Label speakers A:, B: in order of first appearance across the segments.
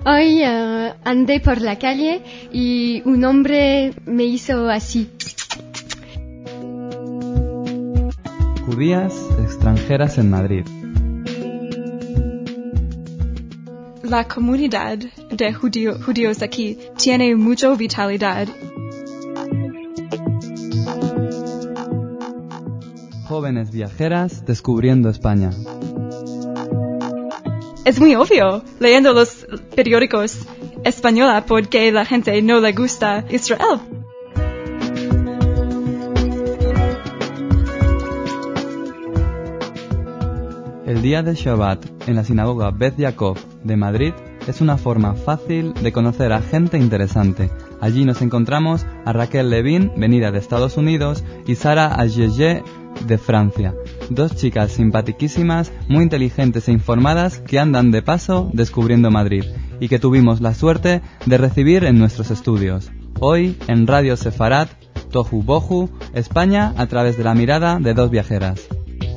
A: Hoy andé por la calle y un hombre me hizo así.
B: Judías extranjeras en Madrid.
C: La comunidad de judíos aquí tiene mucha vitalidad.
B: Jóvenes viajeras descubriendo España.
C: Es muy obvio, leyendo los periódicos española, porque la gente no le gusta Israel.
B: El día de Shabbat en la sinagoga Beth Yaakov de Madrid es una forma fácil de conocer a gente interesante. Allí nos encontramos a Raquel Levin, venida de Estados Unidos, y Sara Agege, de Francia. Dos chicas simpaticísimas, muy inteligentes e informadas que andan de paso descubriendo Madrid y que tuvimos la suerte de recibir en nuestros estudios. Hoy en Radio Sefarat, Tohu Bohu, España a través de la mirada de dos viajeras.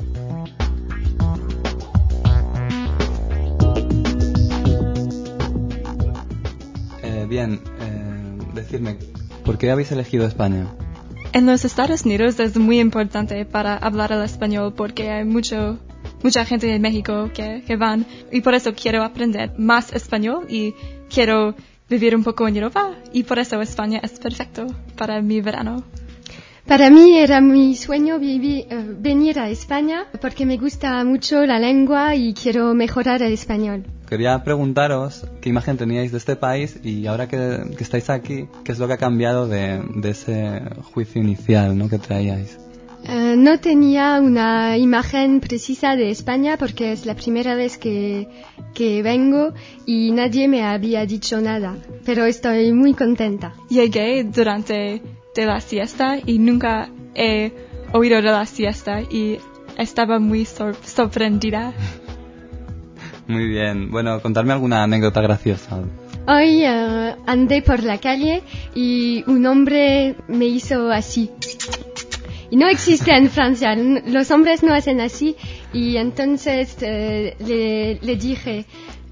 B: Decidme, ¿por qué habéis elegido España?
C: En los Estados Unidos es muy importante para hablar el español porque hay mucha gente de México que van, y por eso quiero aprender más español y quiero vivir un poco en Europa, y por eso España es perfecto para mi verano.
A: Para mí era mi sueño venir a España porque me gusta mucho la lengua y quiero mejorar el español.
B: Quería preguntaros qué imagen teníais de este país y ahora que estáis aquí, ¿qué es lo que ha cambiado de ese juicio inicial, ¿no?, que traíais?
A: No tenía una imagen precisa de España porque es la primera vez que vengo y nadie me había dicho nada, pero estoy muy contenta.
C: Llegué durante la siesta y nunca he oído de la siesta y estaba muy sorprendida.
B: Muy bien. Bueno, contarme alguna anécdota graciosa.
A: Hoy andé por la calle y un hombre me hizo así. Y no existe en Francia, los hombres no hacen así. Y entonces le dije,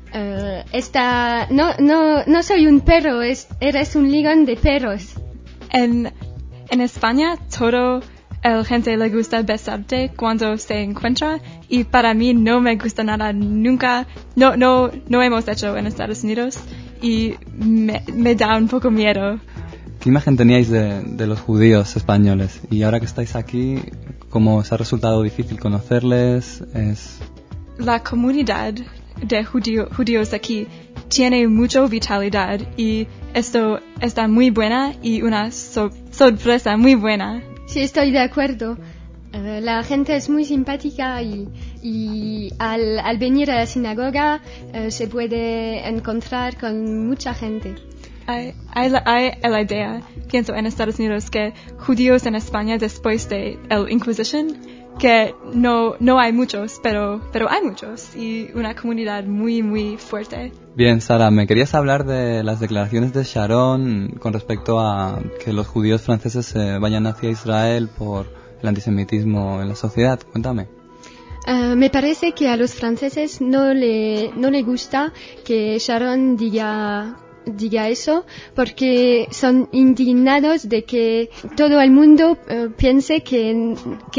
A: no soy un perro, eres un ligón de perros. En
C: España todo el gente le gusta besarte cuando se encuentra, y para mí no me gusta nada, nunca, no hemos hecho en Estados Unidos y me da un poco miedo.
B: ¿Qué imagen teníais de los judíos españoles? Y ahora que estáis aquí, ¿cómo os ha resultado difícil conocerles?
C: La comunidad de judíos aquí tiene mucha vitalidad y esto está muy buena y una sorpresa muy buena.
A: Sí, estoy de acuerdo. La gente es muy simpática y al venir a la sinagoga se puede encontrar con mucha gente.
C: Hay la idea, pienso en Estados Unidos, que judíos en España después de la Inquisición, que no hay muchos, pero hay muchos y una comunidad muy, muy fuerte.
B: Bien, Sara, me querías hablar de las declaraciones de Sharon con respecto a que los judíos franceses vayan hacia Israel por el antisemitismo en la sociedad. Cuéntame.
A: Me parece que a los franceses no le gusta que Sharon diga eso porque son indignados de que todo el mundo piense que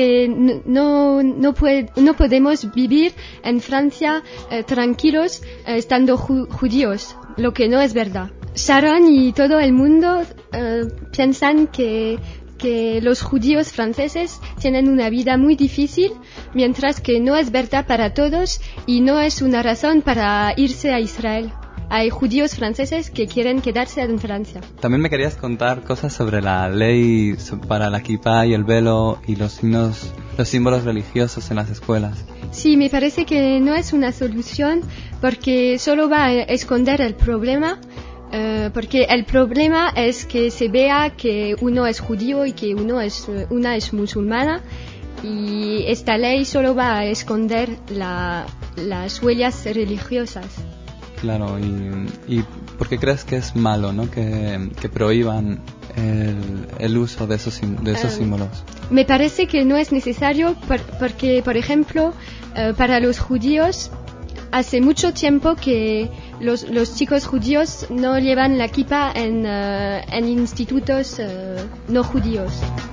A: no podemos vivir en Francia tranquilos estando judíos, lo que no es verdad. Sharon y todo el mundo piensan que los judíos franceses tienen una vida muy difícil, mientras que no es verdad para todos y no es una razón para irse a Israel. Hay judíos franceses que quieren quedarse en Francia.
B: También me querías contar cosas sobre la ley para la kipá y el velo y los símbolos religiosos en las escuelas.
A: Sí, me parece que no es una solución porque solo va a esconder el problema. Porque el problema es que se vea que uno es judío y que una es musulmana, y esta ley solo va a esconder las huellas religiosas.
B: Claro, y ¿por qué crees que es malo, ¿no?, que prohíban el uso de esos símbolos?
A: Me parece que no es necesario porque, por ejemplo, para los judíos hace mucho tiempo que los chicos judíos no llevan la kippah en institutos no judíos.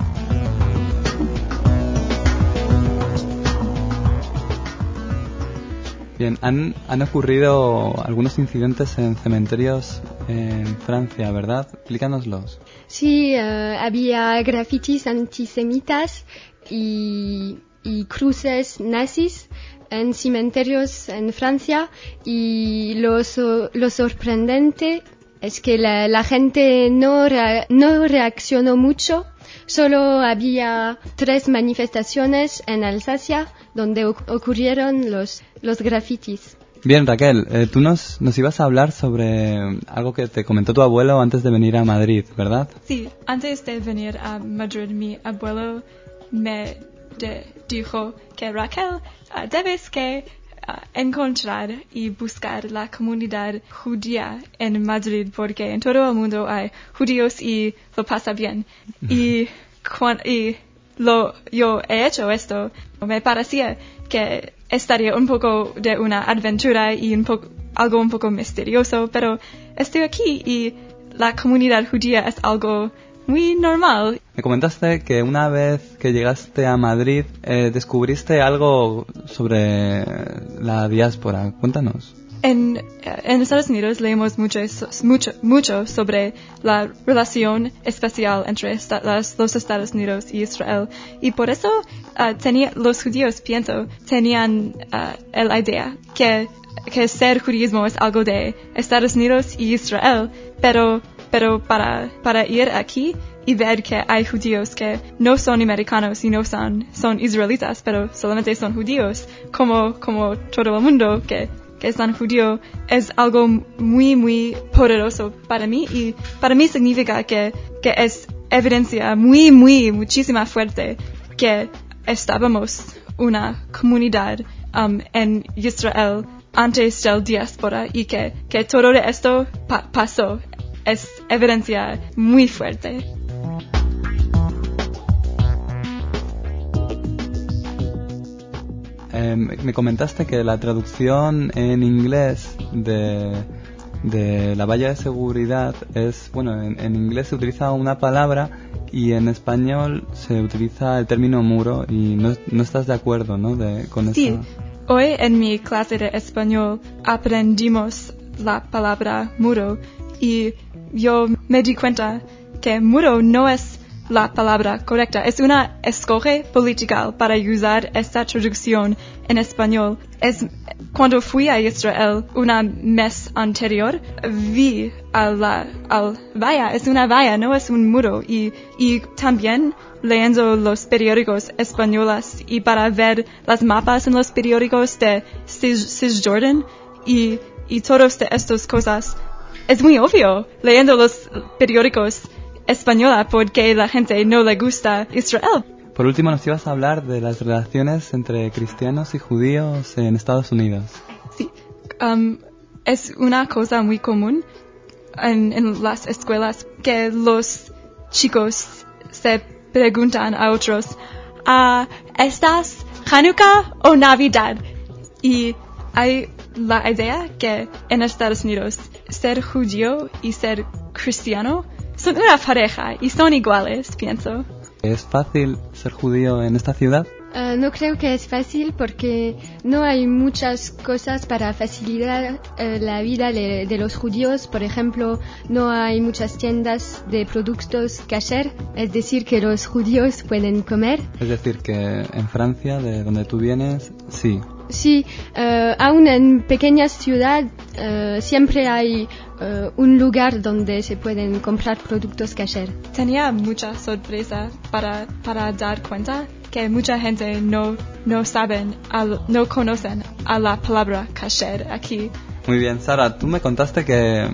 B: Bien, han ocurrido algunos incidentes en cementerios en Francia, ¿verdad? Explícanoslos.
A: Sí, había grafitis antisemitas y cruces nazis en cementerios en Francia, y lo sorprendente es que la gente no reaccionó mucho. Solo había 3 manifestaciones en Alsacia donde ocurrieron los grafitis.
B: Bien, Raquel, tú nos ibas a hablar sobre algo que te comentó tu abuelo antes de venir a Madrid, ¿verdad?
C: Sí, antes de venir a Madrid, mi abuelo me dijo que Raquel, debes que encontrar y buscar la comunidad judía en Madrid, porque en todo el mundo hay judíos y lo pasa bien. Y yo he hecho esto. Me parecía que estaría un poco de una aventura y algo un poco misterioso, pero estoy aquí y la comunidad judía es algo muy normal.
B: Me comentaste que una vez que llegaste a Madrid descubriste algo sobre la diáspora. Cuéntanos.
C: En Estados Unidos leemos mucho sobre la relación especial entre los Estados Unidos y Israel, y por eso los judíos, pienso, tenían la idea que ser judaísmo es algo de Estados Unidos y Israel, pero para ir aquí y ver que hay judíos que no son americanos y no son israelitas, pero solamente son judíos, como todo el mundo que es tan judío, es algo muy, muy poderoso para mí, y para mí significa que es evidencia muchísima fuerte que estábamos una comunidad en Israel antes del diáspora, y que todo esto pasó. Es evidencia muy fuerte.
B: Me comentaste que la traducción en inglés de la valla de seguridad es, bueno, en inglés se utiliza una palabra y en español se utiliza el término muro, y no estás de acuerdo, ¿no? Con
C: sí,
B: eso.
C: Hoy en mi clase de español aprendimos la palabra muro, y yo me di cuenta que muro no es la palabra correcta. Es una escoge política para usar esta traducción en español. Cuando fui a Israel un mes anterior, vi al valla. Es una valla, no es un muro. Y también leyendo los periódicos españoles y para ver las mapas en los periódicos de Cisjordan y todas estas cosas, es muy obvio leyendo los periódicos española porque la gente no le gusta Israel.
B: Por último, nos ibas a hablar de las relaciones entre cristianos y judíos en Estados Unidos.
C: Sí, es una cosa muy común en las escuelas que los chicos se preguntan a otros, ¿estás Hanukkah o Navidad? Y hay la idea que en Estados Unidos ser judío y ser cristiano son una pareja y son iguales, pienso.
B: ¿Es fácil ser judío en esta ciudad?
A: No creo que es fácil, porque no hay muchas cosas para facilitar la vida de los judíos. Por ejemplo, no hay muchas tiendas de productos kasher, es decir, que los judíos pueden comer.
B: Es decir, que en Francia, de donde tú vienes, sí.
A: Sí, aún en pequeñas ciudades siempre hay un lugar donde se pueden comprar productos kasher.
C: Tenía mucha sorpresa para dar cuenta que mucha gente no conocen a la palabra kasher aquí.
B: Muy bien, Sara, tú me contaste que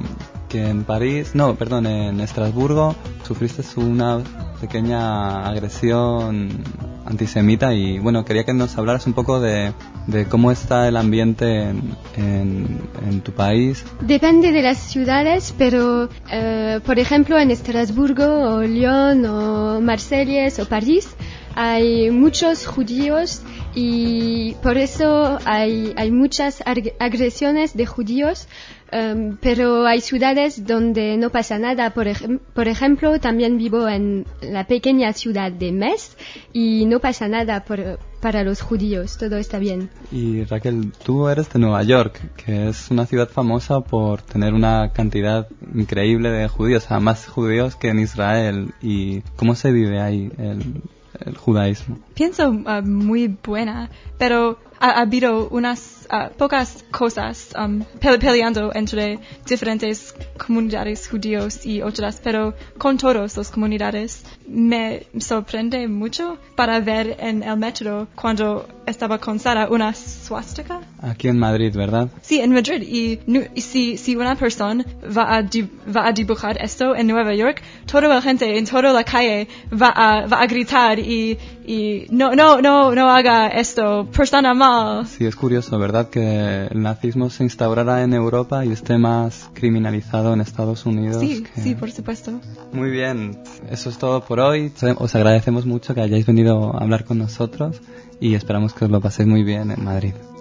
B: en Estrasburgo sufriste una pequeña agresión antisemita, y bueno, quería que nos hablaras un poco de cómo está el ambiente en tu país.
A: Depende de las ciudades, pero por ejemplo en Estrasburgo o Lyon o Marsella o París hay muchos judíos y por eso hay muchas agresiones de judíos, pero hay ciudades donde no pasa nada. Por ejemplo, también vivo en la pequeña ciudad de Metz y no pasa nada para los judíos, todo está bien.
B: Y Raquel, tú eres de Nueva York, que es una ciudad famosa por tener una cantidad increíble de judíos, más judíos que en Israel. ¿Y cómo se vive ahí el judaísmo?
C: Pienso muy buena, pero ha habido unas pocas cosas peleando entre diferentes comunidades judíos y otras, pero con todas las comunidades me sorprende mucho para ver en el metro cuando estaba con Sara una swastika.
B: Aquí en Madrid, ¿verdad?
C: Sí, en Madrid. Y si una persona va a dibujar esto en Nueva York, toda la gente en toda la calle va a gritar y no haga esto, persona mal.
B: Sí, es curioso, ¿verdad? Que el nazismo se instaurara en Europa y esté más criminalizado en Estados Unidos.
C: Sí, por supuesto.
B: Muy bien, eso es todo por hoy. Os agradecemos mucho que hayáis venido a hablar con nosotros y esperamos que os lo paséis muy bien en Madrid.